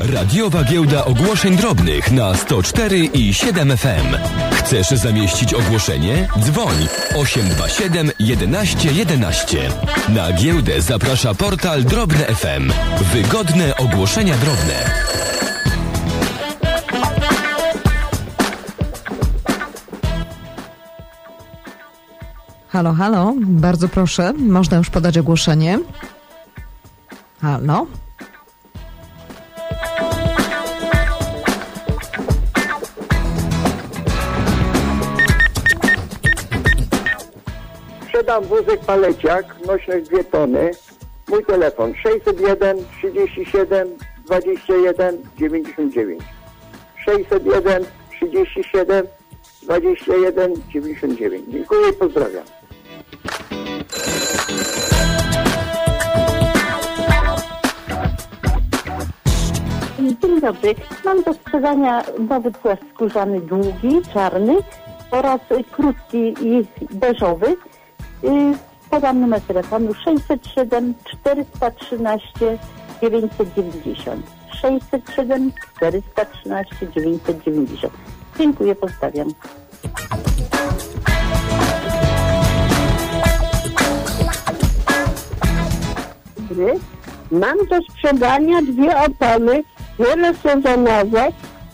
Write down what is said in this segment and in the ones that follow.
Radiowa giełda ogłoszeń drobnych na 104 i 7 FM. Chcesz zamieścić ogłoszenie? Dzwoń 827 11 11. Na giełdę zaprasza portal Drobne FM. Wygodne ogłoszenia drobne. Halo, halo, bardzo proszę, można już podać ogłoszenie. Halo? Sprzedam wózek paleciak, nośność 2 tony. Mój telefon 601 37 21 99. 601 37 21 99. Dziękuję i pozdrawiam. Dzień dobry. Mam do sprzedania nowy płaszcz skórzany długi, czarny oraz krótki i beżowy. Podam numer telefonu 607 413 990. 607 413 990. Dziękuję, pozdrawiam. Mam do sprzedania 2 opony wielosezonowe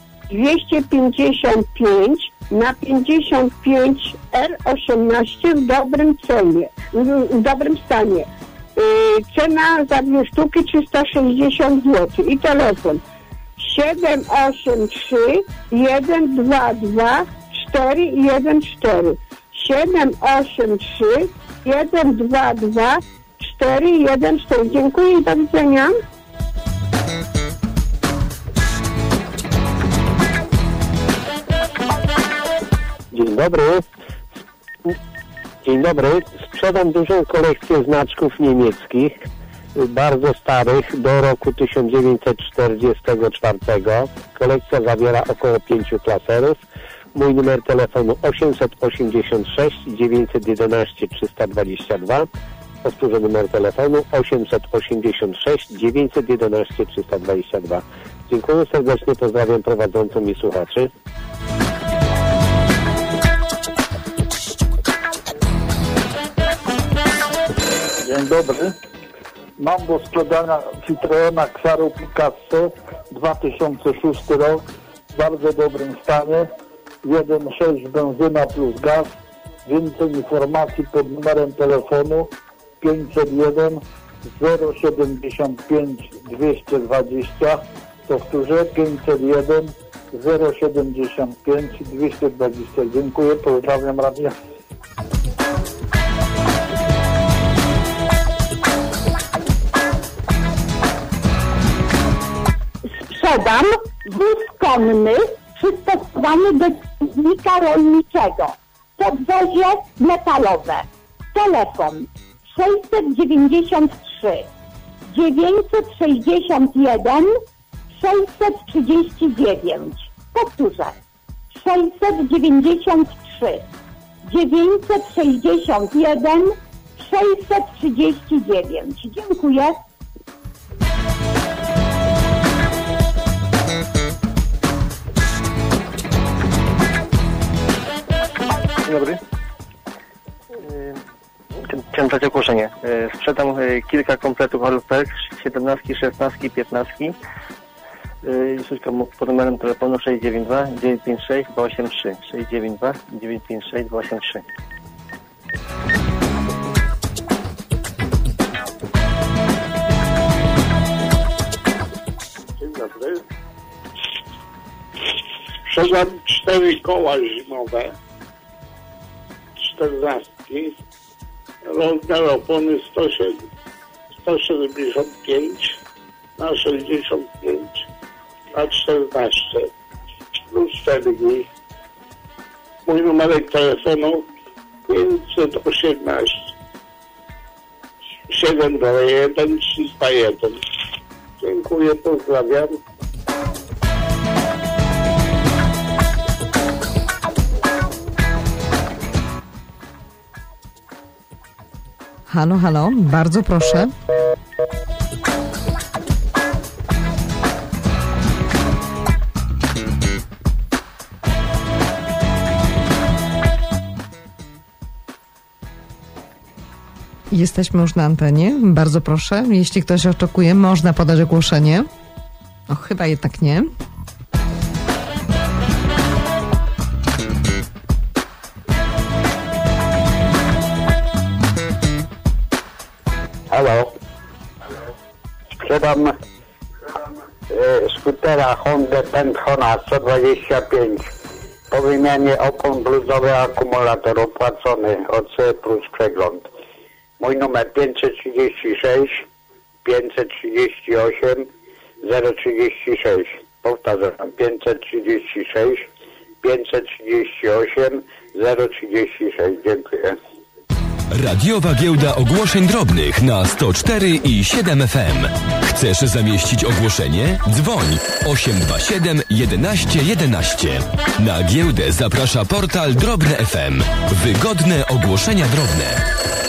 255 na 55 R18 w dobrym cenie, w dobrym stanie. Cena za 2 sztuki 360 zł i telefon 783 122 414 783 122 414. Dziękuję i do widzenia. Dzień dobry. Dzień dobry. Sprzedam dużą kolekcję znaczków niemieckich, bardzo starych, do roku 1944. Kolekcja zawiera około 5 klaserów. Mój numer telefonu 886 911 322. Powtórzę numer telefonu 886 911 322. Dziękuję serdecznie, pozdrawiam prowadzącą i słuchaczy. Dzień dobry. Mam do sprzedania Citroena Xaro Picasso 2006 rok w bardzo dobrym stanie. 1.6 benzyna plus gaz. Więcej informacji pod numerem telefonu 501 075 220. Powtórzę 501 075 220. Dziękuję, pozdrawiam radio. Sprzedam wóz konny przystosowany do silnika rolniczego. Podwozie metalowe. Telefon 693 961 639. Powtórzę. 693 961 639. Dziękuję. Dzień dobry. Chciałem dać ogłoszenie. Sprzedam kilka kompletów Alupek, 17, 16, 15. Wszystko pod numerem telefonu 692 956 283. 692 956 283. Dzień dobry. Sprzedam 4 koła zimowe, 14, rozmiar opony 175 na 65 na 14 plus 4 dni. Mój numerek telefonu 518 721 301. Dziękuję, pozdrawiam. Halo, halo, bardzo proszę. Jesteśmy już na antenie. Bardzo proszę. Jeśli ktoś oczekuje, można podać ogłoszenie. O, chyba jednak nie. Halo. Sprzedam skutera Honda Penthona 125. Po wymianie opon bluzowy, akumulator opłacony, OC plus przegląd. Mój numer 536 538 036. Powtarzam, 536 538 036. Dziękuję. Radiowa Giełda Ogłoszeń Drobnych na 104,7 FM. Chcesz zamieścić ogłoszenie? Dzwoń 827 11 11. Na giełdę zaprasza portal Drobne FM. Wygodne ogłoszenia drobne.